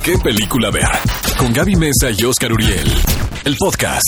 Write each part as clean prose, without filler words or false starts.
¿Qué película ver? Con Gaby Mesa y Oscar Uriel. El podcast.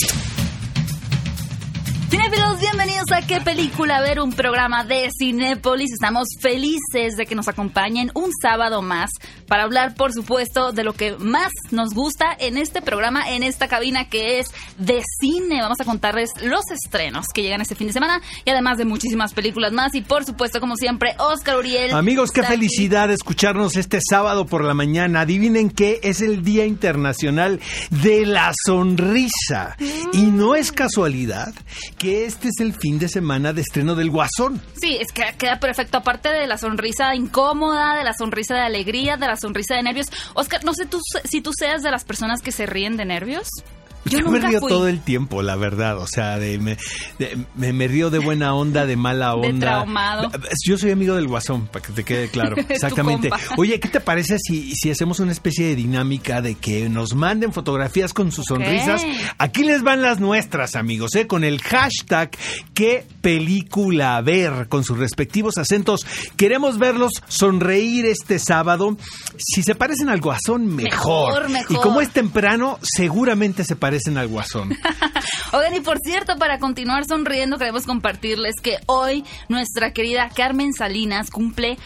Cinéfilos, bienvenidos a ¿Qué película ver? Un programa de Cinépolis. Estamos felices de que nos acompañen un sábado más para hablar, por supuesto, de lo que más nos gusta en este programa, en esta cabina, que es de cine. Vamos a contarles los estrenos que llegan este fin de semana y además de muchísimas películas más. Y por supuesto, como siempre, Oscar Uriel. Amigos, qué felicidad escucharnos este sábado por la mañana. Adivinen qué, es el Día Internacional de la Sonrisa. Y no es casualidad que este es el fin de semana de estreno del Guasón. Sí, es que queda perfecto. Aparte de la sonrisa incómoda, de la sonrisa de alegría, de la sonrisa de nervios. Oscar, no sé si tú seas de las personas que se ríen de nervios. Yo me río todo el tiempo, la verdad. O sea, me río de buena onda, de mala onda. De traumado. Yo soy amigo del Guasón, para que te quede claro. Exactamente. Oye, ¿qué te parece si hacemos una especie de dinámica de que nos manden fotografías con sus sonrisas? Aquí les van las nuestras, amigos, con el hashtag ¿Qué película ver? Con sus respectivos acentos. Queremos verlos sonreír este sábado. Si se parecen al Guasón, mejor. Y como es temprano, seguramente se parecen al Guasón. Oigan, y por cierto, para continuar sonriendo, queremos compartirles que hoy nuestra querida Carmen Salinas cumple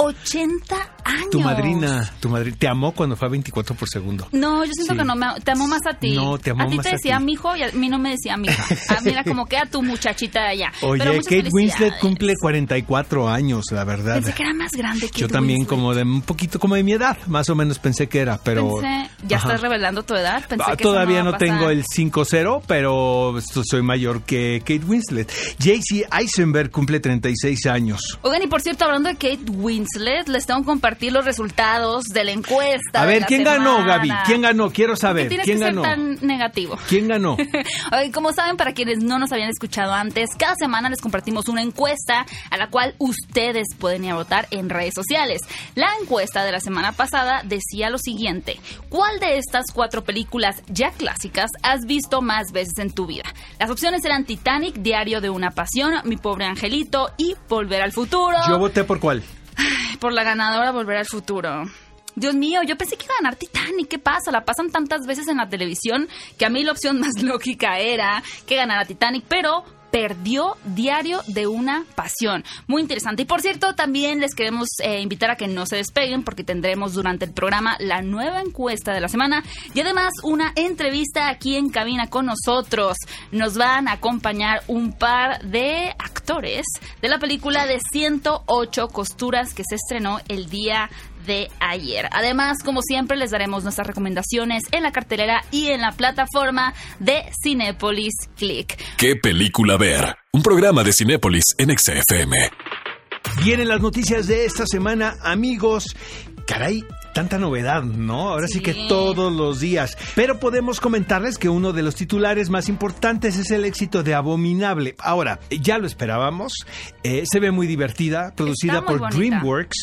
80 años. Tu madrina, te amó cuando fue a 24 por segundo. No, yo siento que no, te amó más a ti. No, te amó más a ti. A ti te decía mijo y a mí no me decía mija. A mí era como que a tu muchachita de allá. Oye, Kate Winslet cumple 44 años, la verdad. Pensé que era más grande que yo también, Winslet. Un poquito como de mi edad, más o menos pensé que era, pero... ¿Ya estás revelando tu edad? Pensé que todavía no tengo el 5-0, pero soy mayor que Kate Winslet. J.C. Eisenberg cumple 36 años. Oigan, y por cierto, hablando de Kate Winslet, les tengo que compartir los resultados de la encuesta. A ver, ¿quién ganó, Gaby? ¿Quién ganó? Quiero saber. ¿Quién ganó? Ser tan negativo. ¿Quién ganó? Como saben, para quienes no nos habían escuchado antes, cada semana les compartimos una encuesta a la cual ustedes pueden ir a votar en redes sociales. La encuesta de la semana pasada decía lo siguiente: ¿cuál de estas 4 películas ya clásicas has visto más veces en tu vida? Las opciones eran Titanic, Diario de una pasión, Mi pobre angelito y Volver al futuro. Yo voté por ¿cuál? Por la ganadora, Volver al futuro. Dios mío, yo pensé que iba a ganar Titanic. ¿Qué pasa? La pasan tantas veces en la televisión que a mí la opción más lógica era que ganara Titanic, pero perdió Diario de una pasión. Muy interesante. Y por cierto, también les queremos invitar a que no se despeguen porque tendremos durante el programa la nueva encuesta de la semana y además una entrevista aquí en cabina con nosotros. Nos van a acompañar un par de actores de la película de 108 costuras que se estrenó el día de ayer. Además, como siempre, les daremos nuestras recomendaciones en la cartelera y en la plataforma de Cinépolis Click. ¿Qué película ver? Un programa de Cinépolis en XFM. Vienen las noticias de esta semana, amigos. Caray, tanta novedad, ¿no? Ahora sí que todos los días. Pero podemos comentarles que uno de los titulares más importantes es el éxito de Abominable. Ahora, ya lo esperábamos. Se ve muy divertida, producida por bonita. DreamWorks.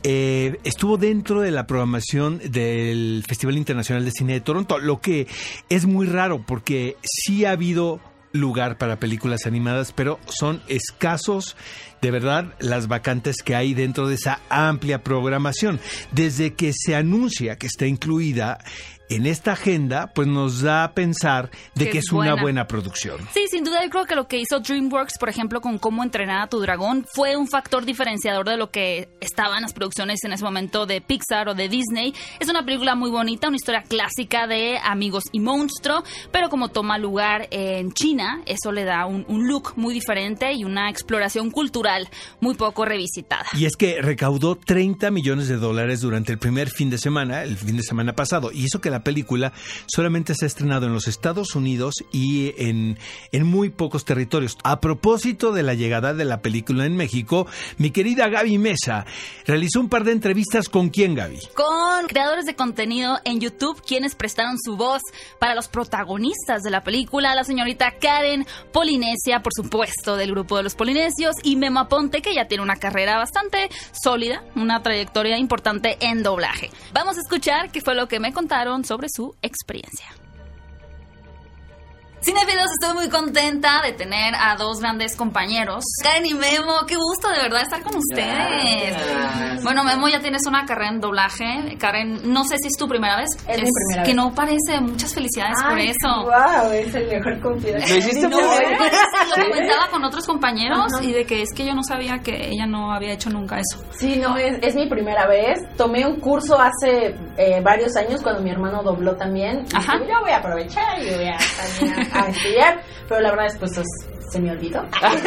Estuvo dentro de la programación del Festival Internacional de Cine de Toronto, lo que es muy raro porque sí ha habido lugar para películas animadas, pero son escasos, de verdad, las vacantes que hay dentro de esa amplia programación. Desde que se anuncia que está incluida en esta agenda, pues nos da a pensar de que es una buena producción. Sí, sin duda, yo creo que lo que hizo DreamWorks, por ejemplo, con Cómo entrenar a tu dragón, fue un factor diferenciador de lo que estaban las producciones en ese momento de Pixar o de Disney. Es una película muy bonita, una historia clásica de amigos y monstruo, pero como toma lugar en China, eso le da un look muy diferente y una exploración cultural muy poco revisitada. Y es que recaudó $30 millones durante el primer fin de semana, el fin de semana pasado, y eso que la película solamente se ha estrenado en los Estados Unidos y en muy pocos territorios. A propósito de la llegada de la película en México, mi querida Gaby Mesa realizó un par de entrevistas. ¿Con quién, Gaby? Con creadores de contenido en YouTube, quienes prestaron su voz para los protagonistas de la película, la señorita Karen Polinesia, por supuesto, del grupo de los Polinesios, y Memo Aponte, que ya tiene una carrera bastante sólida, una trayectoria importante en doblaje. Vamos a escuchar qué fue lo que me contaron sobre su experiencia. Cinefilos, estoy muy contenta de tener a dos grandes compañeros, Karen y Memo. Qué gusto de verdad estar con ustedes. Gracias. Bueno, Memo, ya tienes una carrera en doblaje. Karen, no sé si es tu primera vez. Es mi primera vez. Que no parece. Muchas felicidades por eso. Wow, es el mejor confianza. Lo hiciste muy bien. Lo comentaba con otros compañeros y de que es que yo no sabía que ella no había hecho nunca eso. Sí, no, es mi primera vez. Tomé un curso hace varios años cuando mi hermano dobló también. Ajá. Y dije, yo voy a aprovechar y voy a también a estudiar. Pero la verdad es pues se me olvidó.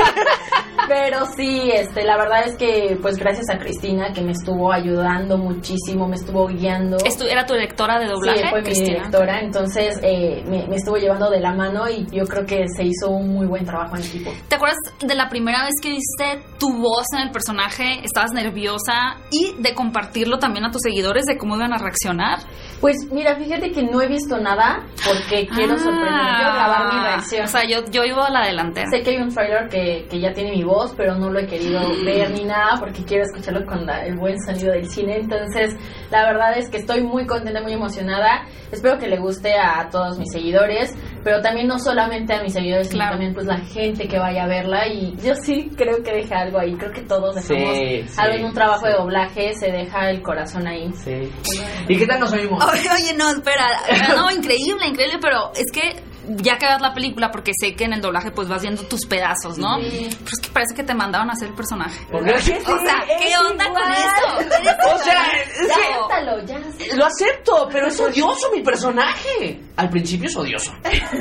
Pero sí, la verdad es que pues gracias a Cristina que me estuvo ayudando muchísimo, me estuvo guiando. ¿Era tu directora de doblaje? Sí, fue Cristina. mi directora, entonces me estuvo llevando de la mano y yo creo que se hizo un muy buen trabajo en equipo. ¿Te acuerdas de la primera vez que viste tu voz en el personaje? ¿Estabas nerviosa? Y de compartirlo también a tus seguidores de cómo iban a reaccionar. Pues mira, fíjate que no he visto nada porque quiero sorprender, quiero grabar mi reacción. O sea, yo iba a la delantera. Sé que hay un trailer que ya tiene mi voz, pero no lo he querido ver ni nada porque quiero escucharlo con el buen sonido del cine. Entonces, la verdad es que estoy muy contenta, muy emocionada. Espero que le guste a todos mis seguidores, pero también no solamente a mis seguidores, sino también pues la gente que vaya a verla. Y yo sí creo que deja algo ahí. Creo que todos dejamos algo en un trabajo de doblaje, se deja el corazón ahí. Sí. ¿Y qué tal nos oímos? Oye, no, espera. No, increíble, pero es que ya que veas la película, porque sé que en el doblaje pues vas viendo tus pedazos, ¿no? Sí. Pero es que parece que te mandaban a hacer el personaje. ¿Por qué? O sea, ¿qué onda con eso? O sea, es que Acéptalo, ya. lo acepto, pero es odioso mi personaje. Al principio es odioso.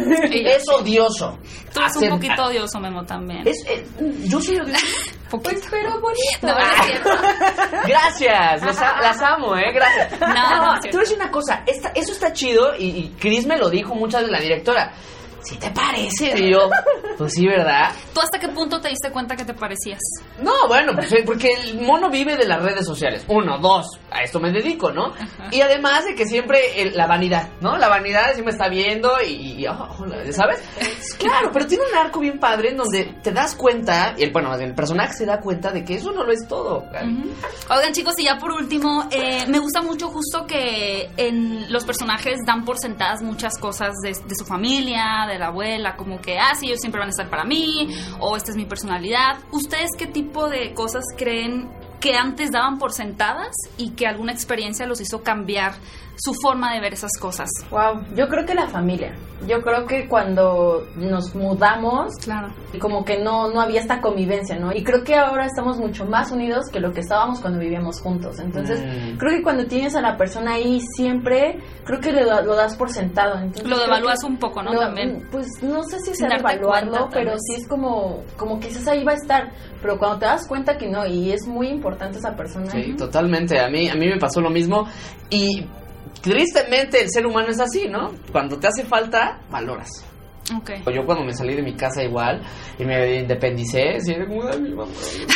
Es odioso. Tú eres un poquito odioso, Memo, también. Yo soy odioso. Pues pero bonito. No, es cierto. Gracias, las amo, gracias. No, es te cierto. voy a decir una cosa, eso está chido y Chris me lo dijo muchas veces, la directora. ¿Sí te parece? Y yo, pues sí, ¿verdad? ¿Tú hasta qué punto te diste cuenta que te parecías? No, bueno, pues porque el mono vive de las redes sociales. 1, 2, a esto me dedico, ¿no? Ajá. Y además de que siempre la vanidad, ¿no? La vanidad siempre está viendo ¿sabes? Claro, pero tiene un arco bien padre en donde te das cuenta, y el personaje se da cuenta de que eso no lo es todo. Uh-huh. Oigan, chicos, y ya por último, me gusta mucho justo que en los personajes dan por sentadas muchas cosas de su familia, de la abuela, como que, sí, ellos siempre van a estar para mí, o esta es mi personalidad. ¿Ustedes qué tipo de cosas creen que antes daban por sentadas y que alguna experiencia los hizo cambiar su forma de ver esas cosas? Wow, yo creo que la familia. Yo creo que cuando nos mudamos, Claro. y como que no había esta convivencia, ¿no? Y creo que ahora estamos mucho más unidos que lo que estábamos cuando vivíamos juntos. Entonces, creo que cuando tienes a la persona ahí siempre, creo que lo das por sentado. Entonces, Lo creo devalúas que un poco, ¿no? También. Pues no sé si sea Darte devaluarlo, cuenta, tal pero vez. sí es como que dices, ahí va a estar. Pero cuando te das cuenta que no, y es muy importante esa persona. Sí, totalmente. A mí me pasó lo mismo. Y tristemente el ser humano es así, ¿no? Cuando te hace falta, valoras. Okay. Yo cuando me salí de mi casa igual y me independicé, sí, era como, ay, mi mamá.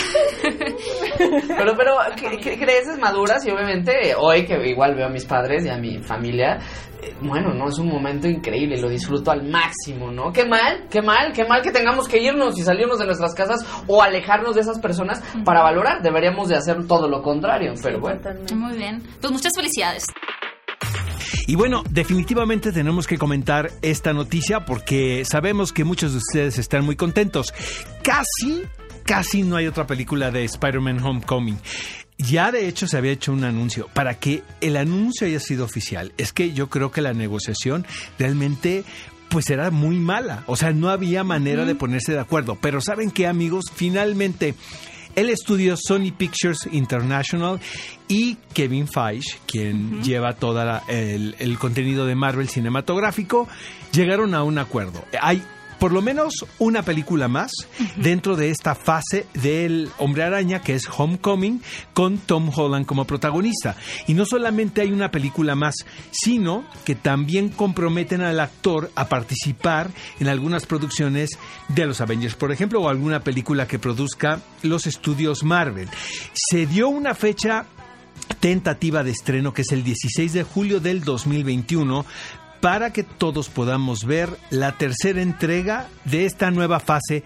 pero creces, maduras y obviamente hoy que igual veo a mis padres y a mi familia, bueno, no, es un momento increíble, lo disfruto al máximo, ¿no? Qué mal que tengamos que irnos y salirnos de nuestras casas o alejarnos de esas personas para valorar. Deberíamos de hacer todo lo contrario, pero bueno. Totalmente. Muy bien. Pues muchas felicidades. Y bueno, definitivamente tenemos que comentar esta noticia porque sabemos que muchos de ustedes están muy contentos. Casi no hay otra película de Spider-Man Homecoming. Ya de hecho se había hecho un anuncio. Para que el anuncio haya sido oficial, es que yo creo que la negociación realmente pues era muy mala. O sea, no había manera de ponerse de acuerdo. Pero ¿saben qué, amigos? Finalmente el estudio Sony Pictures International y Kevin Feige, quien lleva todo el contenido de Marvel cinematográfico, llegaron a un acuerdo. Hay por lo menos una película más dentro de esta fase del Hombre Araña, que es Homecoming, con Tom Holland como protagonista. Y no solamente hay una película más, sino que también comprometen al actor a participar en algunas producciones de los Avengers, por ejemplo, o alguna película que produzca los estudios Marvel. Se dio una fecha tentativa de estreno, que es el 16 de julio del 2021, para que todos podamos ver la tercera entrega de esta nueva fase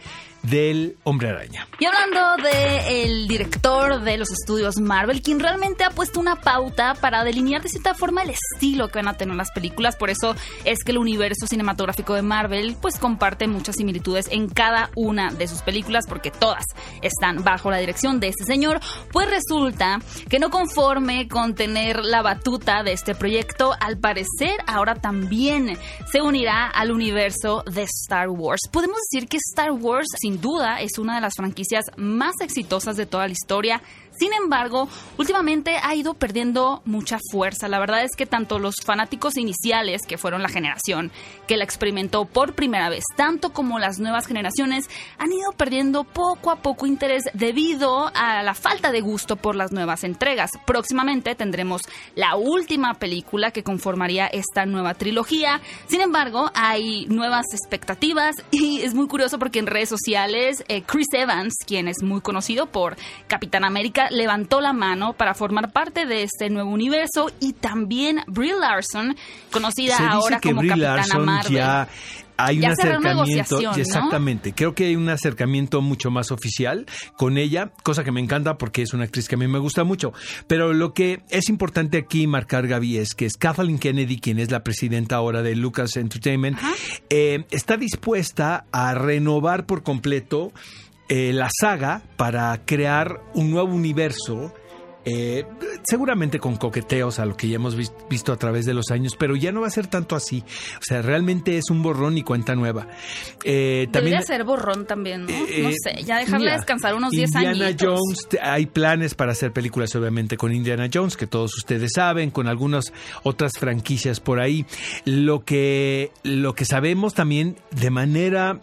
del Hombre Araña. Y hablando del director de los estudios Marvel, quien realmente ha puesto una pauta para delinear de cierta forma el estilo que van a tener las películas, por eso es que el universo cinematográfico de Marvel pues comparte muchas similitudes en cada una de sus películas, porque todas están bajo la dirección de este señor. Pues resulta que no conforme con tener la batuta de este proyecto, al parecer ahora también se unirá al universo de Star Wars. Podemos decir que Star Wars sin duda es una de las franquicias más exitosas de toda la historia. Sin embargo, últimamente ha ido perdiendo mucha fuerza. La verdad es que tanto los fanáticos iniciales, que fueron la generación que la experimentó por primera vez, tanto como las nuevas generaciones, han ido perdiendo poco a poco interés debido a la falta de gusto por las nuevas entregas. Próximamente tendremos la última película que conformaría esta nueva trilogía. Sin embargo, hay nuevas expectativas y es muy curioso porque en redes sociales Chris Evans, quien es muy conocido por Capitán América, levantó la mano para formar parte de este nuevo universo, y también Brie Larson, conocida ahora como Brie Capitana Larson Marvel. Ya hay un acercamiento, ¿no? exactamente. Creo que hay un acercamiento mucho más oficial con ella, cosa que me encanta porque es una actriz que a mí me gusta mucho. Pero lo que es importante aquí marcar, Gaby, es que Kathleen Kennedy, quien es la presidenta ahora de Lucas Entertainment, está dispuesta a renovar por completo la saga para crear un nuevo universo, seguramente con coqueteos a lo que ya hemos visto a través de los años, pero ya no va a ser tanto así. O sea, realmente es un borrón y cuenta nueva. Debería ser borrón también, ¿no? No sé, ya dejarle descansar unos 10 años. Indiana Jones, hay planes para hacer películas obviamente con Indiana Jones, que todos ustedes saben, con algunas otras franquicias por ahí. Lo que sabemos también de manera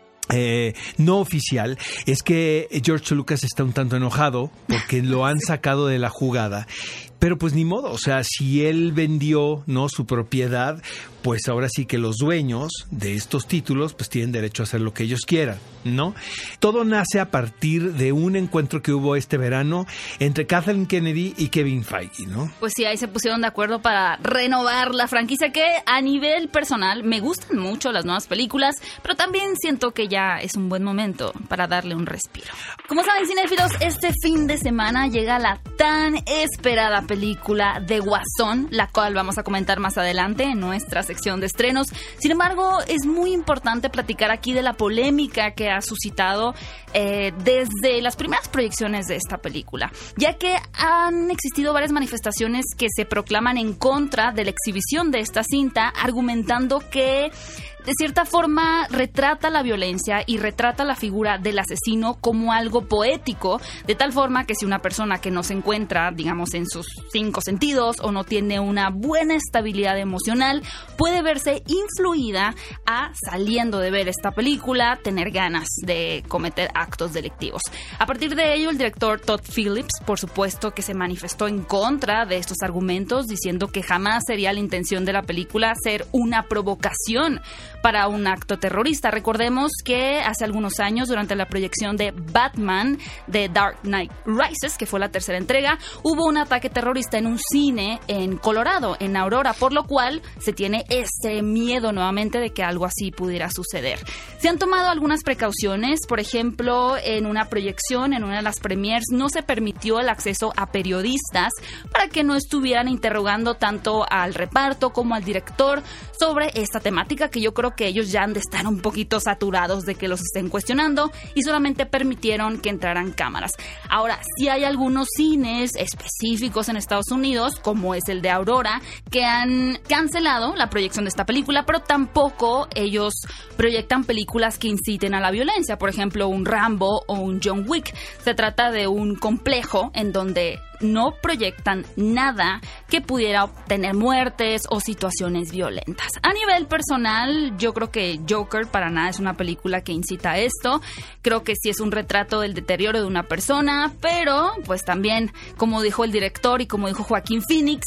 no oficial es que George Lucas está un tanto enojado porque lo han sacado de la jugada, pero pues ni modo, o sea, si él vendió, ¿no?, su propiedad, pues ahora sí que los dueños de estos títulos pues tienen derecho a hacer lo que ellos quieran, ¿no? Todo nace a partir de un encuentro que hubo este verano entre Kathleen Kennedy y Kevin Feige, ¿no? Pues sí, ahí se pusieron de acuerdo para renovar la franquicia, que a nivel personal me gustan mucho las nuevas películas, pero también siento que ya es un buen momento para darle un respiro. Como saben, cinéfilos, este fin de semana llega la tan esperada película de Guasón, la cual vamos a comentar más adelante en nuestra sección de estrenos. Sin embargo, es muy importante platicar aquí de la polémica que ha suscitado desde las primeras proyecciones de esta película, ya que han existido varias manifestaciones que se proclaman en contra de la exhibición de esta cinta, argumentando que de cierta forma retrata la violencia y retrata la figura del asesino como algo poético, de tal forma que si una persona que no se encuentra, digamos, en sus 5 sentidos o no tiene una buena estabilidad emocional, puede verse influida a, saliendo de ver esta película, tener ganas de cometer actos delictivos. A partir de ello, el director Todd Phillips, por supuesto, que se manifestó en contra de estos argumentos, diciendo que jamás sería la intención de la película ser una provocación para un acto terrorista. Recordemos que hace algunos años, durante la proyección de Batman de Dark Knight Rises, que fue la tercera entrega, hubo un ataque terrorista en un cine en Colorado, en Aurora, por lo cual se tiene ese miedo nuevamente de que algo así pudiera suceder. Se han tomado algunas precauciones, por ejemplo, en una proyección, en una de las premiers, no se permitió el acceso a periodistas para que no estuvieran interrogando tanto al reparto como al director sobre esta temática, que yo creo que ellos ya han de estar un poquito saturados de que los estén cuestionando, y solamente permitieron que entraran cámaras. Ahora, sí hay algunos cines específicos en Estados Unidos, como es el de Aurora, que han cancelado la proyección de esta película, pero tampoco ellos proyectan películas que inciten a la violencia, por ejemplo, un Rambo o un John Wick. Se trata de un complejo en donde no proyectan nada que pudiera obtener muertes o situaciones violentas. A nivel personal, yo creo que Joker para nada es una película que incita a esto. Creo que sí es un retrato del deterioro de una persona, pero pues también, como dijo el director y como dijo Joaquín Phoenix,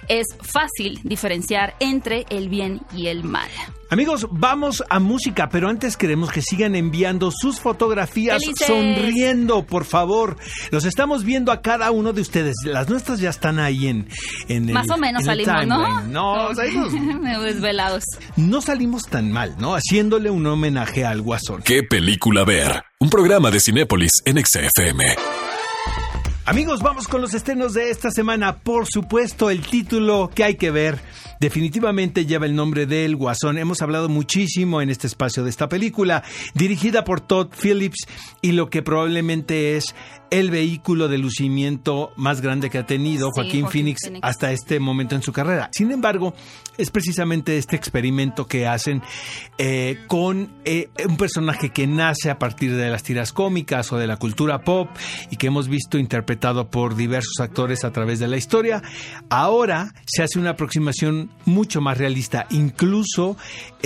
es fácil diferenciar entre el bien y el mal. Amigos, vamos a música, pero antes queremos que sigan enviando sus fotografías ¡Felices! Sonriendo, por favor. Los estamos viendo a cada uno de ustedes. Las nuestras ya están ahí en Más o menos en el salimos, ¿no? timeline. No, salimos. Me desvelados. No salimos tan mal, ¿no? Haciéndole un homenaje al Guasón. ¿Qué película ver? Un programa de Cinépolis en XFM. Amigos, vamos con los estrenos de esta semana. Por supuesto, el título que hay que ver definitivamente lleva el nombre del Guasón. Hemos hablado muchísimo en este espacio de esta película, dirigida por Todd Phillips, y lo que probablemente es el vehículo de lucimiento más grande que ha tenido Joaquín Phoenix hasta este momento en su carrera. Sin embargo, es precisamente este experimento que hacen con un personaje que nace a partir de las tiras cómicas o de la cultura pop y que hemos visto interpretado por diversos actores a través de la historia. Ahora se hace una aproximación mucho más realista, incluso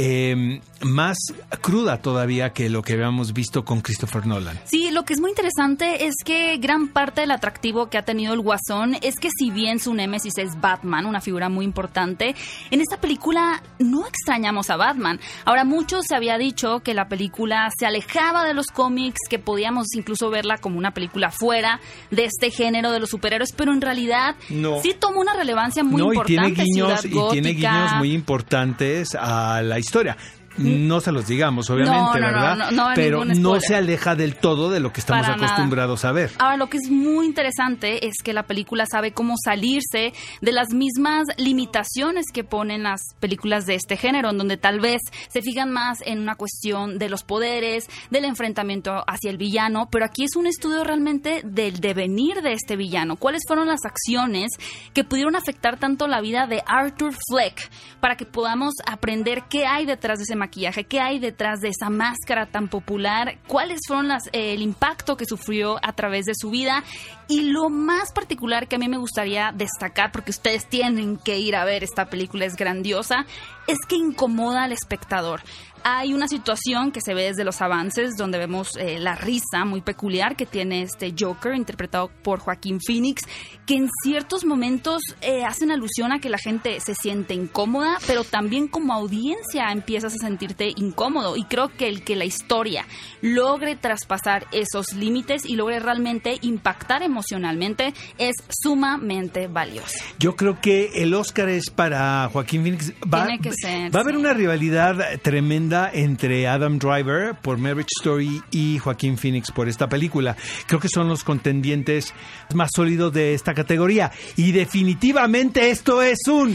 más cruda todavía que lo que habíamos visto con Christopher Nolan. Sí, lo que es muy interesante es que gran parte del atractivo que ha tenido el Guasón es que si bien su némesis es Batman, una figura muy importante, en esta película no extrañamos a Batman. Ahora, mucho se había dicho que la película se alejaba de los cómics, que podíamos incluso verla como una película fuera de este género de los superhéroes, pero en realidad sí tomó una relevancia muy importante. Y tiene guiños muy importantes a la historia. No se los digamos, obviamente, ¿verdad? No, pero no se aleja del todo de lo que estamos acostumbrados a ver. Ahora, lo que es muy interesante es que la película sabe cómo salirse de las mismas limitaciones que ponen las películas de este género, en donde tal vez se fijan más en una cuestión de los poderes, del enfrentamiento hacia el villano, pero aquí es un estudio realmente del devenir de este villano. ¿Cuáles fueron las acciones que pudieron afectar tanto la vida de Arthur Fleck para que podamos aprender qué hay detrás de ese maquillaje, qué hay detrás de esa máscara tan popular, cuáles fueron el impacto que sufrió a través de su vida? Y lo más particular que a mí me gustaría destacar, porque ustedes tienen que ir a ver esta película, es grandiosa, es que incomoda al espectador. Hay una situación que se ve desde los avances donde vemos la risa muy peculiar que tiene este Joker interpretado por Joaquín Phoenix, que en ciertos momentos hacen alusión a que la gente se siente incómoda, pero también como audiencia empiezas a sentirte incómodo, y creo que el que la historia logre traspasar esos límites y logre realmente impactar emocionalmente es sumamente valioso. Yo creo que el Oscar es para Joaquín Phoenix. Va a haber una rivalidad tremenda entre Adam Driver por Marriage Story y Joaquín Phoenix por esta película. Creo que son los contendientes más sólidos de esta categoría. Y definitivamente esto es un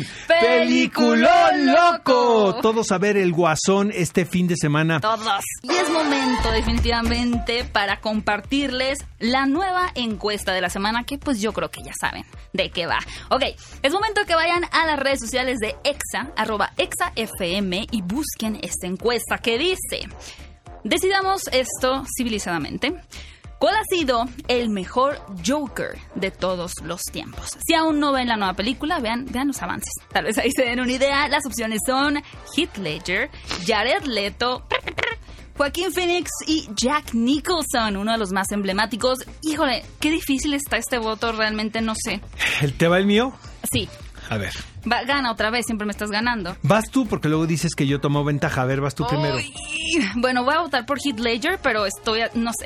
peliculón loco. Todos a ver el Guasón este fin de semana. Todos. Y es momento definitivamente para compartirles la nueva encuesta de la semana, que pues yo creo que ya saben de qué va. Ok, es momento que vayan a las redes sociales de Exa, @ExaFM, y busquen esta encuesta que dice: decidamos esto civilizadamente. ¿Cuál ha sido el mejor Joker de todos los tiempos? Si aún no ven la nueva película, vean los avances. Tal vez ahí se den una idea. Las opciones son Heath Ledger, Jared Leto, Joaquín Phoenix y Jack Nicholson, uno de los más emblemáticos. Híjole, qué difícil está este voto, realmente no sé. ¿Te va el mío? Sí. A ver. Gana otra vez, siempre me estás ganando. Vas tú, porque luego dices que yo tomo ventaja. A ver, vas tú primero. Bueno, voy a votar por Heath Ledger, pero estoy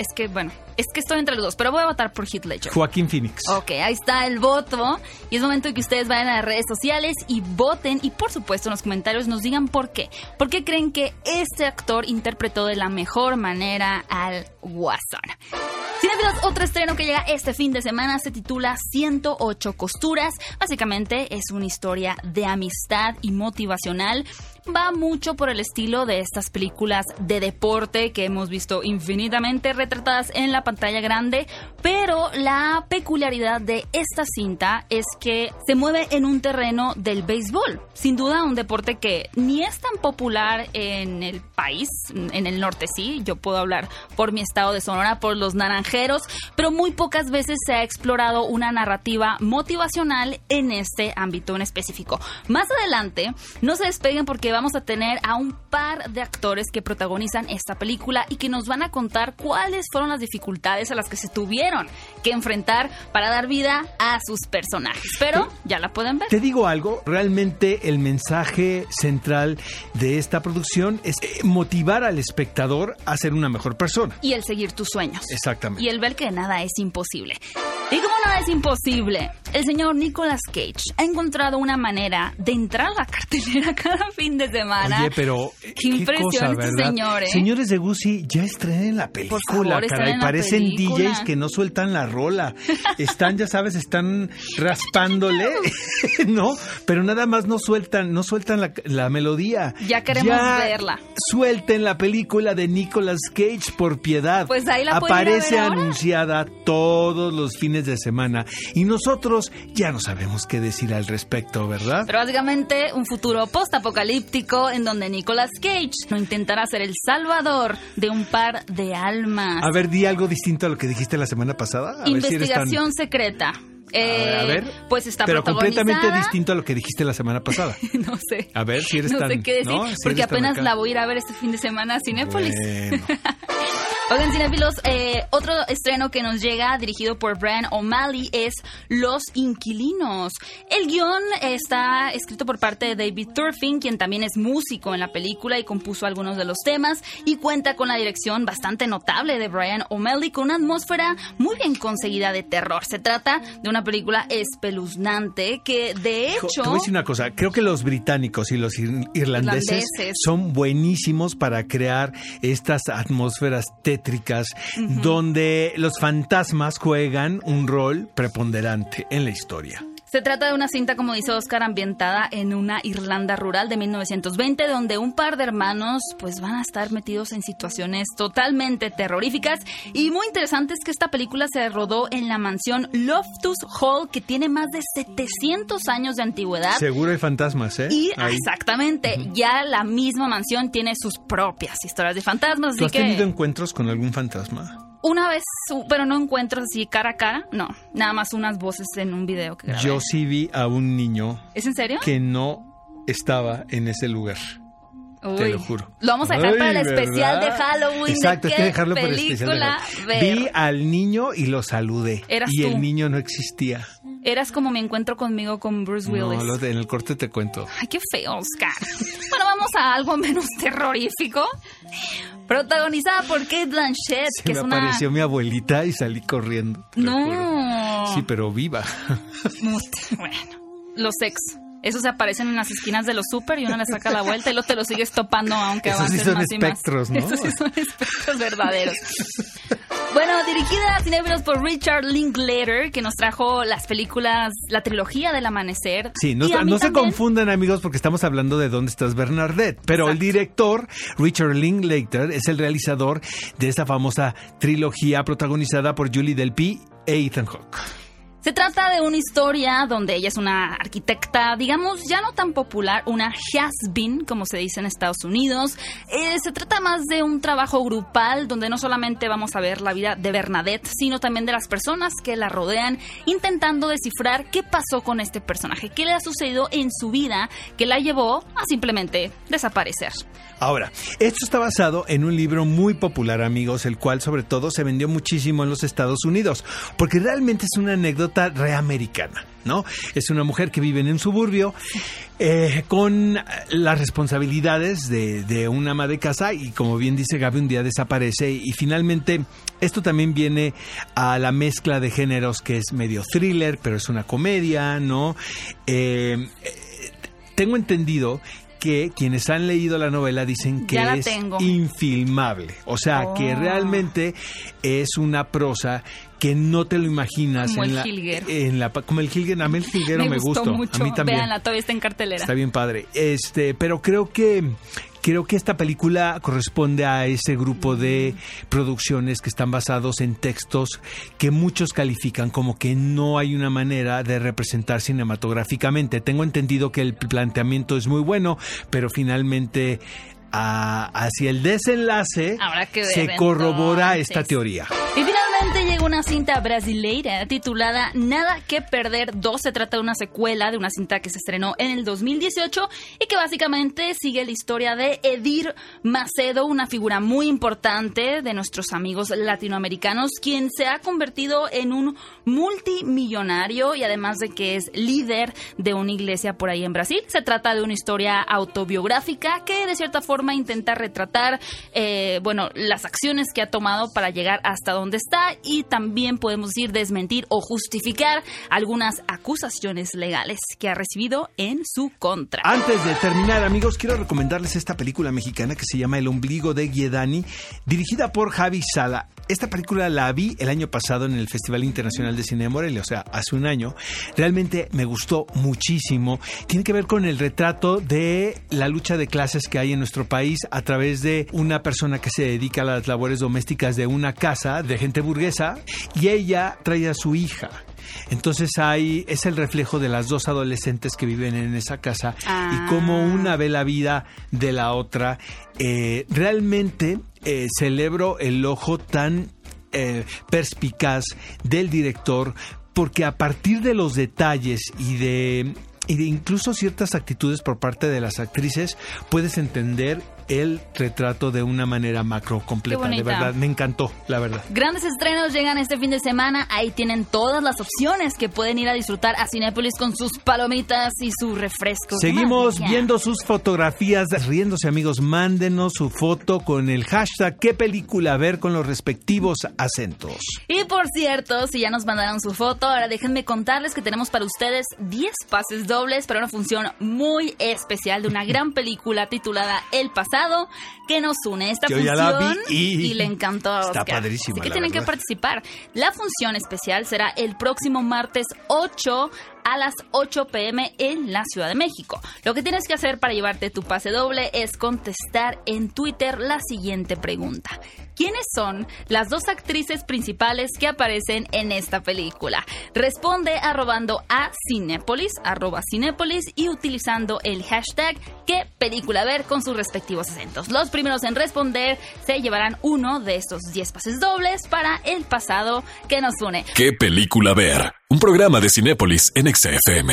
estoy entre los dos, pero voy a votar por Heath Ledger. Joaquín Phoenix. Ok, ahí está el voto. Y es momento de que ustedes vayan a las redes sociales y voten. Y por supuesto en los comentarios nos digan por qué. ¿Por qué creen que este actor interpretó de la mejor manera al Guasón? Cinéfilos, otro estreno que llega este fin de semana se titula 108 costuras. Básicamente es una historia de amistad y motivacional. Va mucho por el estilo de estas películas de deporte que hemos visto infinitamente retratadas en la pantalla grande, pero la peculiaridad de esta cinta es que se mueve en un terreno del béisbol. Sin duda un deporte que ni es tan popular en el país, en el norte sí, yo puedo hablar por mi estado de Sonora, por los Naranjeros, pero muy pocas veces se ha explorado una narrativa motivacional en este ámbito en específico. Más adelante, no se despeguen porque porque vamos a tener a un par de actores que protagonizan esta película y que nos van a contar cuáles fueron las dificultades a las que se tuvieron que enfrentar para dar vida a sus personajes. Pero ya la pueden ver. Te digo algo, realmente el mensaje central de esta producción es motivar al espectador a ser una mejor persona. Y el seguir tus sueños. Exactamente. Y el ver que nada es imposible. Y como nada es imposible, el señor Nicolas Cage ha encontrado una manera de entrar a la cartelera cada fin de semana. Oye, pero qué impresión cosa, este señor, ¿eh? Señores de Guzzi, ya estrenen la película, Por favor, caray. estrenen la Parecen película. DJs que no sueltan la rola. Están, ya sabes, están raspándole, ¿no? Pero nada más no sueltan la melodía. Ya queremos verla. Suelten la película de Nicolas Cage, por piedad. Pues ahí la pueden ir a Aparece ver ahora. anunciada todos los fines de semana. Y nosotros ya no sabemos qué decir al respecto, ¿verdad? Pero básicamente un futuro post-apocalíptico en donde Nicolas Cage no intentará ser el salvador de un par de almas. A ver, di algo distinto a lo que dijiste la semana pasada. A Investigación ver si secreta. a ver. Pues está pero protagonizada. completamente distinto a lo que dijiste la semana pasada. No sé. A ver si eres No tan... sé qué decir, ¿no? Si porque eres tan apenas acá. la voy a ir a ver este fin de semana a Cinépolis. Bueno. Oigan, cinéfilos, otro estreno que nos llega dirigido por Brian O'Malley es Los Inquilinos. El guión está escrito por parte de David Turfin, quien también es músico en la película y compuso algunos de los temas, y cuenta con la dirección bastante notable de Brian O'Malley, con una atmósfera muy bien conseguida de terror. Se trata de una película espeluznante que, de hecho... Te voy a decir una cosa, creo que los británicos y los irlandeses son buenísimos para crear estas atmósferas tétricas donde los fantasmas juegan un rol preponderante en la historia. Se trata de una cinta, como dice Oscar, ambientada en una Irlanda rural de 1920, donde un par de hermanos pues van a estar metidos en situaciones totalmente terroríficas. Y muy interesante es que esta película se rodó en la mansión Loftus Hall, que tiene más de 700 años de antigüedad. Seguro hay fantasmas, ¿eh? Y Ahí. exactamente, ya la misma mansión tiene sus propias historias de fantasmas. ¿Tú Así has tenido encuentros con algún fantasma? Una vez, pero no encuentros así cara a cara, no. Nada más unas voces en un video que grabé. Yo sí vi a un niño ¿Es en serio? que no estaba en ese lugar. Uy, te lo juro. Lo vamos a dejar para el Ay, especial ¿verdad? de Halloween. Exacto, ¿De hay que qué dejarlo para el especial de película Halloween. ver? Vi al niño y lo saludé. Eras y tú. el niño no existía. Eras como mi encuentro conmigo con Bruce Willis. No, en el corte te cuento. Ay, qué feo, Oscar. Bueno, vamos a algo menos terrorífico. Protagonizada por Cate Blanchett, Se que me es una... apareció mi abuelita y salí corriendo. te lo juro. No. Sí, pero viva. Bueno, los ex. Esos se aparecen en las esquinas de los súper y uno le saca la vuelta y luego te lo sigues topando aunque Esos sí avances son más espectros, y más. ¿no? Esos sí son espectros verdaderos. Bueno, dirigida a cinéfilos por Richard Linklater, que nos trajo las películas, la trilogía del Amanecer. Sí, no Y a mí se también. confundan, amigos, porque estamos hablando de ¿Dónde estás, Bernadette? Pero Exacto. el director, Richard Linklater, es el realizador de esta famosa trilogía protagonizada por Julie Delpy e Ethan Hawke. Se trata de una historia donde ella es una arquitecta, digamos, ya no tan popular, una has-been, como se dice en Estados Unidos. Se trata más de un trabajo grupal donde no solamente vamos a ver la vida de Bernadette, sino también de las personas que la rodean, intentando descifrar qué pasó con este personaje, qué le ha sucedido en su vida que la llevó a simplemente desaparecer. Ahora, esto está basado en un libro muy popular, amigos, el cual sobre todo se vendió muchísimo en los Estados Unidos, porque realmente es una anécdota reamericana, ¿no? Es una mujer que vive en un suburbio con las responsabilidades de una ama de casa y, como bien dice Gaby, un día desaparece y finalmente esto también viene a la mezcla de géneros que es medio thriller, pero es una comedia, ¿no? Tengo entendido que quienes han leído la novela dicen que es infilmable. O sea, que realmente es una prosa que no te lo imaginas. Como el Hilger. Como el Hilger. A mí el Hilguero me gustó. Mucho. A mí también. Véanla, todavía está en cartelera. Está bien padre. Pero creo que esta película corresponde a ese grupo de producciones que están basados en textos que muchos califican como que no hay una manera de representar cinematográficamente. Tengo entendido que el planteamiento es muy bueno, pero finalmente hacia el desenlace Habrá que ver, se corrobora entonces esta teoría. Y finalmente Finalmente llegó una cinta brasileira titulada Nada que Perder 2. Se trata de una secuela de una cinta que se estrenó en el 2018 y que básicamente sigue la historia de Edir Macedo, una figura muy importante de nuestros amigos latinoamericanos, quien se ha convertido en un multimillonario y además de que es líder de una iglesia por ahí en Brasil. Se trata de una historia autobiográfica que de cierta forma intenta retratar las acciones que ha tomado para llegar hasta donde está y también podemos decir desmentir o justificar algunas acusaciones legales que ha recibido en su contra. Antes de terminar, amigos, quiero recomendarles esta película mexicana que se llama El ombligo de Guedani, dirigida por Javi Sala. Esta película la vi el año pasado en el Festival Internacional de Cine de Morelia, o sea, hace un año. Realmente me gustó muchísimo. Tiene que ver con el retrato de la lucha de clases que hay en nuestro país a través de una persona que se dedica a las labores domésticas de una casa de gente burguesa y ella trae a su hija. Entonces es el reflejo de las dos adolescentes que viven en esa casa y cómo una ve la vida de la otra. Realmente celebro el ojo tan perspicaz del director, porque a partir de los detalles y de incluso ciertas actitudes por parte de las actrices puedes entender el retrato de una manera macro completa. De verdad, me encantó, la verdad. Grandes estrenos llegan este fin de semana. Ahí tienen todas las opciones que pueden ir a disfrutar a Cinépolis con sus palomitas y sus refrescos. Seguimos viendo sus fotografías, riéndose, amigos. Mándenos su foto con el hashtag ¿Qué película ver? Con los respectivos acentos. Y por cierto, si ya nos mandaron su foto, ahora déjenme contarles que tenemos para ustedes 10 pases dobles para una función muy especial de una gran película titulada El Pasado, que nos une. Esta función ya la vi y le encantó a Oscar. Está padrísima. Así que tienen que participar. La función especial será el próximo martes 8 a las 8 p.m. en la Ciudad de México. Lo que tienes que hacer para llevarte tu pase doble es contestar en Twitter la siguiente pregunta: ¿quiénes son las dos actrices principales que aparecen en esta película? Responde arrobando a Cinépolis, @Cinépolis, y utilizando el hashtag ¿Qué película ver? Con sus respectivos acentos. Los primeros en responder se llevarán uno de estos 10 pases dobles para El Pasado, que nos une. ¿Qué película ver? Un programa de Cinépolis en XFM.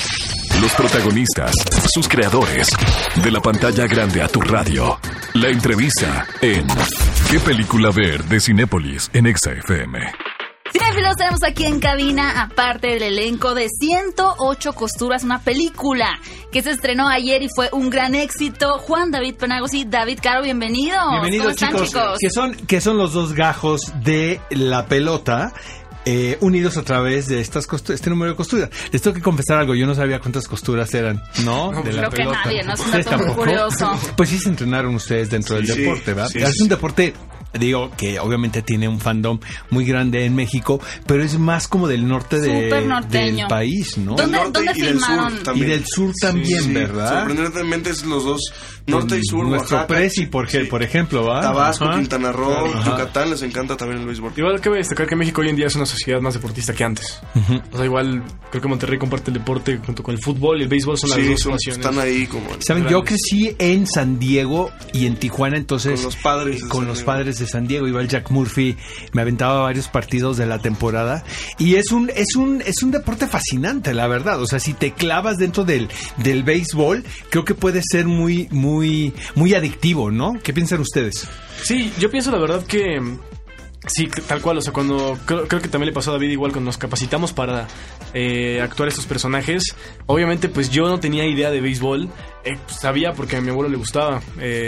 Los protagonistas, sus creadores, de la pantalla grande a tu radio. La entrevista en ¿Qué película ver? De Cinépolis en XFM. Cinéfilos, tenemos aquí en cabina, aparte del elenco de 108 costuras, una película que se estrenó ayer y fue un gran éxito. Juan David Penagos y David Caro, bienvenidos. Bienvenidos, chicos. Que son los dos gajos de la pelota. Unidos a través de este número de costuras. Les tengo que confesar algo, yo no sabía cuántas costuras eran, ¿no? De la creo pelota. Que nadie, no es un dato muy curioso. Pues sí se entrenaron ustedes dentro del deporte, ¿verdad? Sí, es un deporte, digo, que obviamente tiene un fandom muy grande en México, pero es más como del norte del país, ¿no? ¿Dónde filmaron? Y del sur también, ¿verdad? Sorprendentemente es los dos, norte y sur, nuestro Oaxaca. Presi, por ejemplo, ¿va? Tabasco, Quintana Roo, Yucatán, les encanta también el béisbol. Igual cabe destacar que México hoy en día es una sociedad más deportista que antes. O sea, igual creo que Monterrey comparte el deporte junto con el fútbol y el béisbol, son las dos naciones. Están ahí como... ¿Saben? grandes. Yo crecí en San Diego y en Tijuana, entonces... Con los padres de San Diego. Iba el Jack Murphy, me aventaba varios partidos de la temporada y es un deporte fascinante, la verdad. O sea, si te clavas dentro del béisbol, creo que puede ser muy, muy, muy adictivo, ¿no? ¿Qué piensan ustedes? Sí, yo pienso la verdad que... Sí, tal cual, o sea, cuando creo que también le pasó a David igual cuando nos capacitamos para actuar estos personajes. Obviamente, pues yo no tenía idea de béisbol, sabía porque a mi abuelo le gustaba.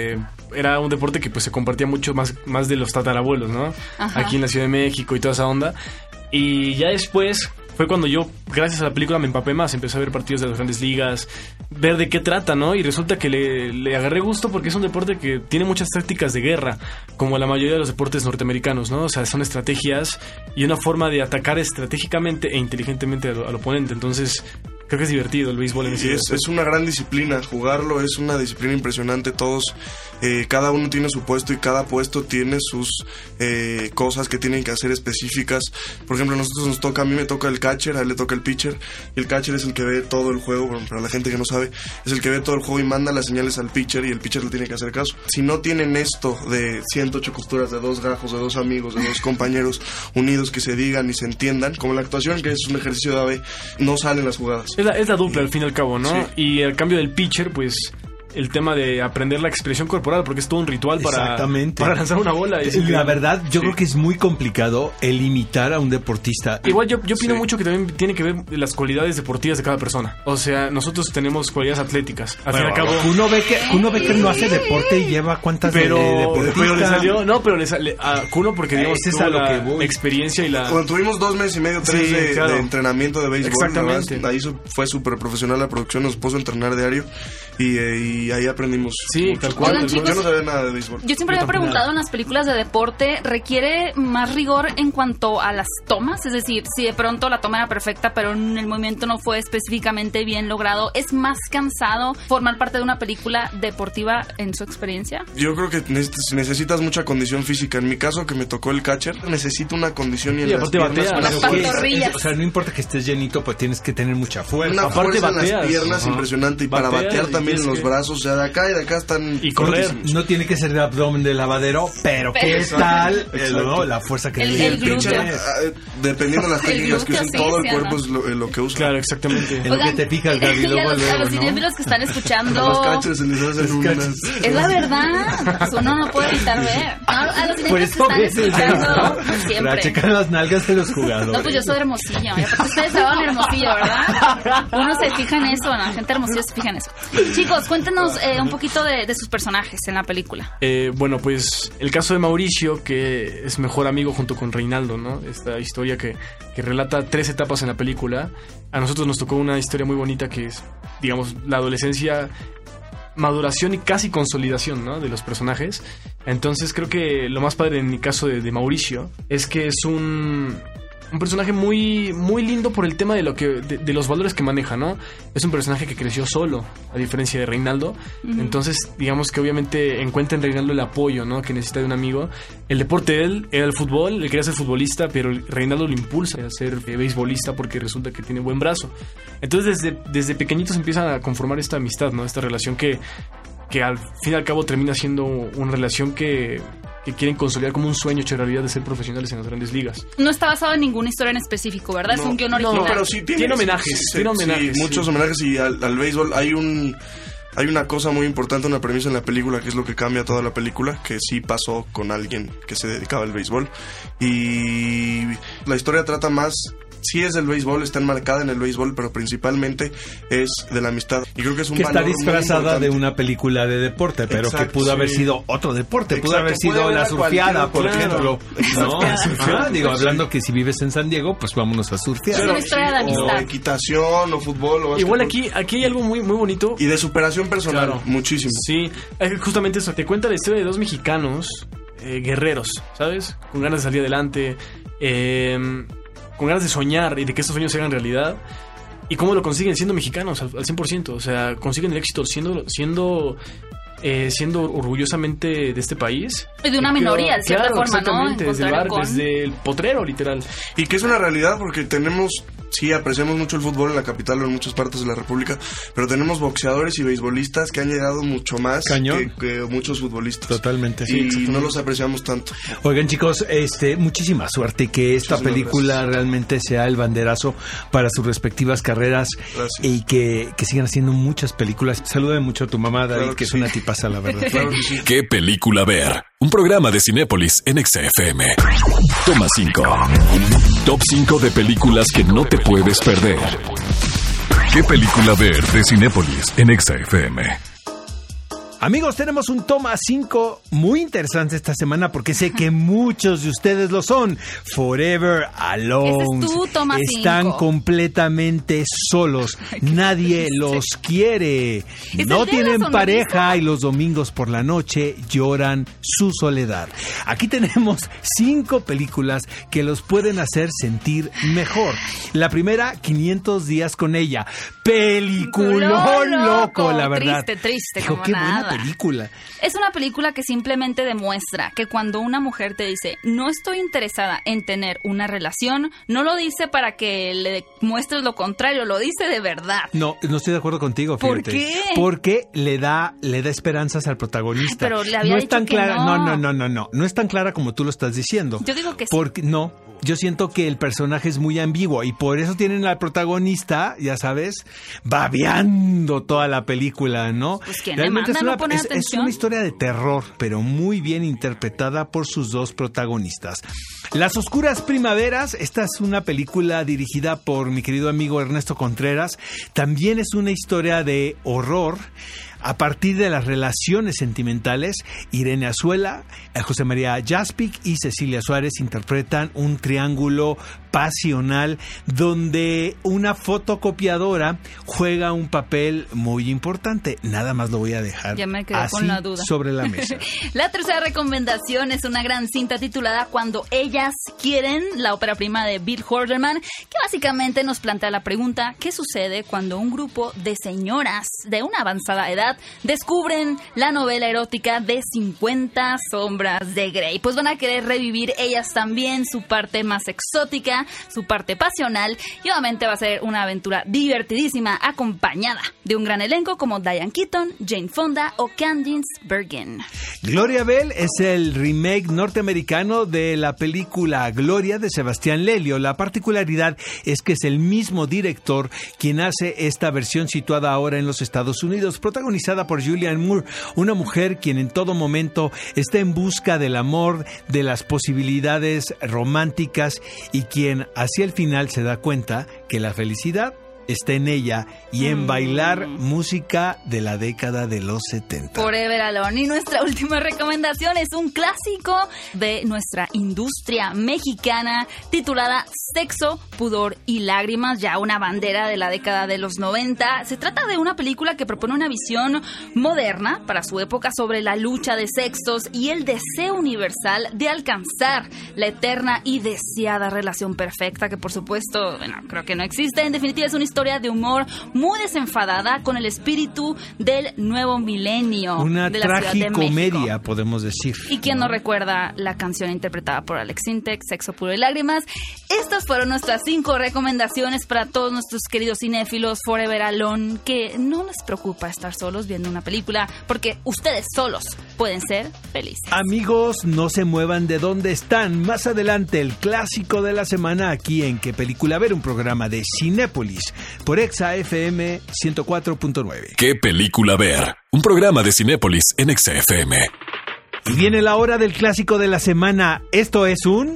Era un deporte que pues se compartía mucho más de los tatarabuelos, ¿no? Ajá. Aquí en la Ciudad de México y toda esa onda. Y ya después fue cuando yo, gracias a la película, me empapé más. Empecé a ver partidos de las grandes ligas, ver de qué trata, ¿no? Y resulta que le agarré gusto porque es un deporte que tiene muchas tácticas de guerra, como la mayoría de los deportes norteamericanos, ¿no? O sea, son estrategias y una forma de atacar estratégicamente e inteligentemente al oponente. Entonces, creo que es divertido el béisbol en ese es una gran disciplina, jugarlo es una disciplina impresionante. Todos, cada uno tiene su puesto y cada puesto tiene sus cosas que tienen que hacer específicas. Por ejemplo, a mí me toca el catcher, a él le toca el pitcher, y el catcher es el que ve todo el juego. Bueno, para la gente que no sabe, es el que ve todo el juego y manda las señales al pitcher, y el pitcher le tiene que hacer caso. Si no tienen esto de 108 costuras, de 2 gajos, de 2 amigos, de 2 compañeros unidos que se digan y se entiendan, como la actuación, que es un ejercicio de AV, no salen las jugadas. Es la dupla, al fin y al cabo, ¿no? Sí. Y el cambio del pitcher, pues, el tema de aprender la expresión corporal, porque es todo un ritual para lanzar una bola. La verdad, yo creo que es muy complicado el imitar a un deportista. Igual yo opino mucho que también tiene que ver las cualidades deportivas de cada persona. O sea, nosotros tenemos cualidades atléticas. Al fin y al cabo, Kuno Becker no hace deporte y lleva cuántas pero le salió, a Kuno porque digamos es a lo que voy. Experiencia y la... Cuando tuvimos 2 meses y medio, 3 de entrenamiento de béisbol. Exactamente. Verdad, ahí fue súper profesional la producción, nos puso a entrenar diario y ahí aprendimos. Sí, mucho. tal cual. Oigan, chicos, yo no sabía nada de béisbol. Yo siempre había preguntado en las películas de deporte, ¿requiere más rigor en cuanto a las tomas? Es decir, si de pronto la toma era perfecta, pero en el movimiento no fue específicamente bien logrado, ¿es más cansado formar parte de una película deportiva en su experiencia? Yo creo que necesitas mucha condición física. En mi caso, que me tocó el catcher, necesito una condición y en las piernas. Las pantorrillas. O sea, no importa que estés llenito, pues tienes que tener mucha fuerza. Una Aparte fuerza en bateas. las piernas impresionante. Y para batear también en los brazos, o sea, de acá y de acá están... Y correr. No tiene que ser de abdomen de lavadero, pero ¿qué tal la fuerza que el glúteo. Dependiendo de las técnicas que glúteo, usen, sí, todo el sí, cuerpo ¿no? es lo que usa. Claro, exactamente. En lo que te fijas, Gaby, luego, a los ¿no? cinéfilos que están A los escuchando, catchers se les hacen unas... es la verdad, pues uno no puede evitar ver. No, a los Por cinéfilos eso que ves están el escuchando, para siempre. checar las nalgas de los jugadores. No, pues yo soy Hermosillo. Y aparte ustedes se van Hermosillo, ¿verdad? Uno se fija en eso, la gente de Hermosillo se fija en eso. Chicos, cuéntenos un poquito de sus personajes en la película. Bueno, pues el caso de Mauricio, que es mejor amigo junto con Reinaldo, ¿no? Esta historia que relata 3 etapas en la película. A nosotros nos tocó una historia muy bonita que es, digamos, la adolescencia, maduración y casi consolidación, ¿no? De los personajes. Entonces creo que lo más padre en mi caso de Mauricio es que es un personaje muy, muy lindo por el tema de los valores que maneja, ¿no? Es un personaje que creció solo, a diferencia de Reinaldo. Uh-huh. Entonces, digamos que obviamente encuentra en Reinaldo el apoyo, ¿no? Que necesita de un amigo. El deporte de él era el fútbol, él quería ser futbolista, pero Reinaldo lo impulsa a ser beisbolista porque resulta que tiene buen brazo. Entonces, desde pequeñitos empiezan a conformar esta amistad, ¿no? Esta relación que al fin y al cabo termina siendo una relación que quieren consolidar como un sueño hecho realidad de ser profesionales en las grandes ligas. No está basado en ninguna historia en específico, ¿verdad? No, es un guión original. No, pero sí tiene homenajes. Tiene homenajes. Sí, muchos homenajes, y al béisbol hay una cosa muy importante, una premisa en la película que es lo que cambia toda la película, que sí pasó con alguien que se dedicaba al béisbol. Y la historia trata más... Sí es del béisbol, está enmarcada en el béisbol, pero principalmente es de la amistad. Y creo que es un valor está disfrazada muy de una película de deporte, pero exacto, que pudo haber sido otro deporte. Pudo haber sido la surfeada, por ejemplo. ¿No? Hablando que si vives en San Diego, pues vámonos a surfear. Es una historia de amistad. O equitación, o fútbol, o igual aquí hay algo muy, muy bonito. Y de superación personal, muchísimo. Sí, justamente eso. Te cuenta la historia de 2 mexicanos guerreros, ¿sabes? Con ganas de salir adelante, con ganas de soñar y de que estos sueños se hagan realidad. Y cómo lo consiguen siendo mexicanos al 100%. O sea, consiguen el éxito siendo orgullosamente de este país. Y de una minoría, de cierta forma, ¿no? Desde el potrero, literal. Y que es una realidad porque sí, apreciamos mucho el fútbol en la capital o en muchas partes de la república, pero tenemos boxeadores y beisbolistas que han llegado mucho más que muchos futbolistas. Totalmente. Y no los apreciamos tanto. Oigan, chicos, muchísima suerte, que esta película realmente sea el banderazo para sus respectivas carreras. Gracias. Y que sigan haciendo muchas películas. Saluden mucho a tu mamá, David, claro que es una tipaza, la verdad. Claro que sí. ¿Qué película ver? Un programa de Cinépolis en XFM. Toma 5. Top 5 de películas que no te puedes perder. ¿Qué película ver de Cinépolis en XFM? Amigos, tenemos un toma 5 muy interesante esta semana porque sé que muchos de ustedes lo son. Forever Alone. Ese es tu toma 5. Están completamente solos. Nadie los quiere. No tienen pareja y los domingos por la noche lloran su soledad. Aquí tenemos 5 películas que los pueden hacer sentir mejor. La primera, 500 días con ella. Peliculón loco, la verdad. Triste, Dijo, como qué nada. buena película. Es una película que simplemente demuestra que cuando una mujer te dice no estoy interesada en tener una relación, no lo dice para que le muestres lo contrario, lo dice de verdad. No estoy de acuerdo contigo, fíjate. ¿Por qué? Porque le da esperanzas al protagonista. Ay, pero le había no es dicho tan que clara, no. no es tan clara como tú lo estás diciendo. Yo digo que sí. Porque no, yo siento que el personaje es muy ambiguo y por eso tienen al protagonista, ya sabes, babeando toda la película, ¿no? Pues ¿quién le manda no poner es atención? una historia de terror, pero muy bien interpretada por sus dos protagonistas. Las Oscuras Primaveras, esta es una película dirigida por mi querido amigo Ernesto Contreras. También es una historia de horror. A partir de las relaciones sentimentales, Irene Azuela, José María Jaspic y Cecilia Suárez interpretan un triángulo pasional donde una fotocopiadora juega un papel muy importante. Nada más lo voy a dejar Ya me quedé así con la duda. sobre la mesa. La tercera recomendación es una gran cinta titulada Cuando ellas quieren, la ópera prima de Bill Horderman, que básicamente nos plantea la pregunta: ¿qué sucede cuando un grupo de señoras de una avanzada edad descubren la novela erótica de 50 sombras de Grey? Pues van a querer revivir ellas también su parte más exótica, su parte pasional, y obviamente va a ser una aventura divertidísima acompañada de un gran elenco como Diane Keaton, Jane Fonda o Candice Bergen. Gloria Bell es el remake norteamericano de la película Gloria de Sebastián Lelio. La particularidad es que es el mismo director quien hace esta versión situada ahora en los Estados Unidos, protagonizada por Julianne Moore, una mujer quien en todo momento está en busca del amor, de las posibilidades románticas y quien hacia el final se da cuenta que la felicidad está en ella y en bailar música de la década de los 70. Forever Alone. Y nuestra última recomendación es un clásico de nuestra industria mexicana titulada Sexo, Pudor y Lágrimas, ya una bandera de la década de los 90. Se trata de una película que propone una visión moderna para su época sobre la lucha de sexos y el deseo universal de alcanzar la eterna y deseada relación perfecta, que por supuesto, bueno, creo que no existe. En definitiva, es una historia de humor muy desenfadada con el espíritu del nuevo milenio. Una de la Ciudad de tragicomedia, México. podemos decir. ¿Y quién no recuerda la canción interpretada por Alex Sintek, Sexo, Pudor y Lágrimas? Estas fueron nuestras 5 recomendaciones para todos nuestros queridos cinéfilos Forever Alone, que no les preocupa estar solos viendo una película, porque ustedes solos pueden ser felices. Amigos, no se muevan de donde están. Más adelante, el clásico de la semana aquí en ¿Qué película ver? Un programa de Cinépolis por Exa FM 104.9. ¿Qué película ver? Un programa de Cinépolis en Exa FM. Y viene la hora del clásico de la semana. Esto es un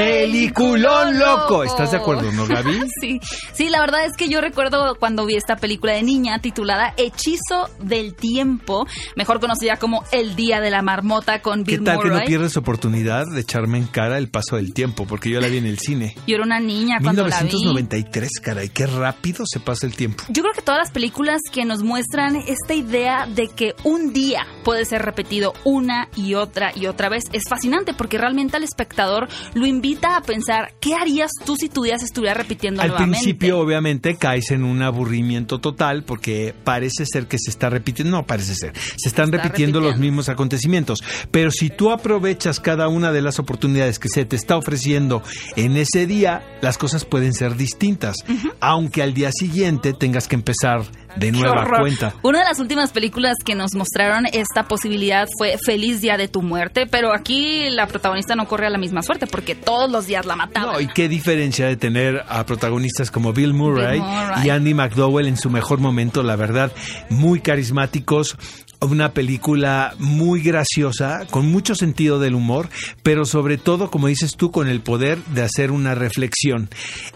peliculón loco. ¿Estás de acuerdo, no, Gaby? Sí, la verdad es que yo recuerdo cuando vi esta película de niña titulada Hechizo del Tiempo, mejor conocida como El Día de la Marmota, con Bill ¿Qué tal Murray. que no pierdes oportunidad de echarme en cara el paso del tiempo? Porque yo la vi en el cine. Yo era una niña cuando la vi. 1993, caray, qué rápido se pasa el tiempo. Yo creo que todas las películas que nos muestran esta idea de que un día puede ser repetido una y otra vez es fascinante, porque realmente al espectador lo invita a pensar ¿qué harías tú si tu día se estuviera repitiendo Al nuevamente? principio obviamente caes en un aburrimiento total porque parece ser que se está repitiendo, no parece ser, se están repitiendo los mismos acontecimientos, pero si tú aprovechas cada una de las oportunidades que se te está ofreciendo en ese día, las cosas pueden ser distintas, aunque al día siguiente tengas que empezar de nueva cuenta. Una de las últimas películas que nos mostraron esta posibilidad fue Feliz Día de tu Muerte, pero aquí la protagonista no corre a la misma suerte porque todos los días la mataban. No, y qué diferencia de tener a protagonistas como Bill Murray y Andy McDowell en su mejor momento, la verdad, muy carismáticos. Una película muy graciosa, con mucho sentido del humor, pero sobre todo, como dices tú, con el poder de hacer una reflexión.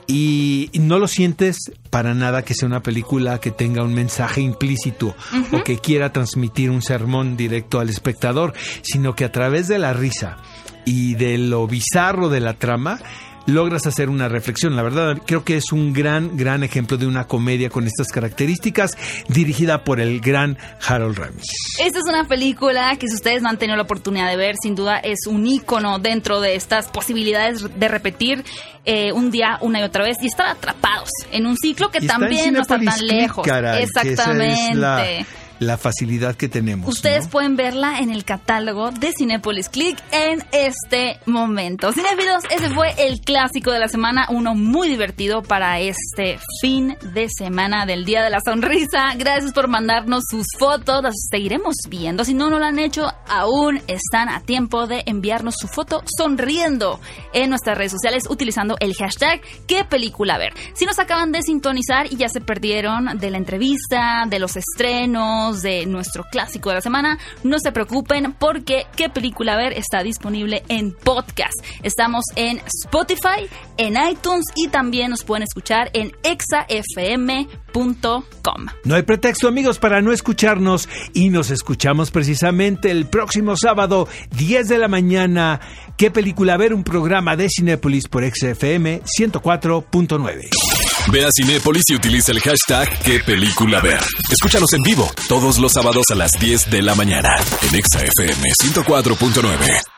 Y no lo sientes para nada que sea una película que tenga un mensaje implícito o que quiera transmitir un sermón directo al espectador, sino que a través de la risa y de lo bizarro de la trama, logras hacer una reflexión. La verdad, creo que es un gran ejemplo de una comedia con estas características, dirigida por el gran Harold Ramis. Esta es una película que, si ustedes no han tenido la oportunidad de ver, sin duda es un ícono dentro de estas posibilidades de repetir un día, una y otra vez, y estar atrapados en un ciclo que también no está tan lejos. Caray, exactamente. Esa es la facilidad que tenemos. Ustedes, ¿no?, pueden verla en el catálogo de Cinépolis Click en este momento. Cinéfilos, ese fue el clásico de la semana, uno muy divertido para este fin de semana del Día de la Sonrisa. Gracias por mandarnos sus fotos, las seguiremos viendo. Si no lo han hecho, aún están a tiempo de enviarnos su foto sonriendo en nuestras redes sociales utilizando el hashtag ¿Qué película ver? Si nos acaban de sintonizar y ya se perdieron de la entrevista, de los estrenos, de nuestro clásico de la semana, no se preocupen, porque ¿Qué película ver? Está disponible en podcast. Estamos en Spotify, en iTunes, y también nos pueden escuchar en exafm.com. No hay pretexto, amigos, para no escucharnos, y nos escuchamos precisamente el próximo sábado, 10 de la mañana. ¿Qué película ver? Un programa de Cinépolis por XFM 104.9. Ve a Cinépolis y utiliza el hashtag ¿Qué película ver? Escúchanos en vivo todos los sábados a las 10 de la mañana en XFM 104.9.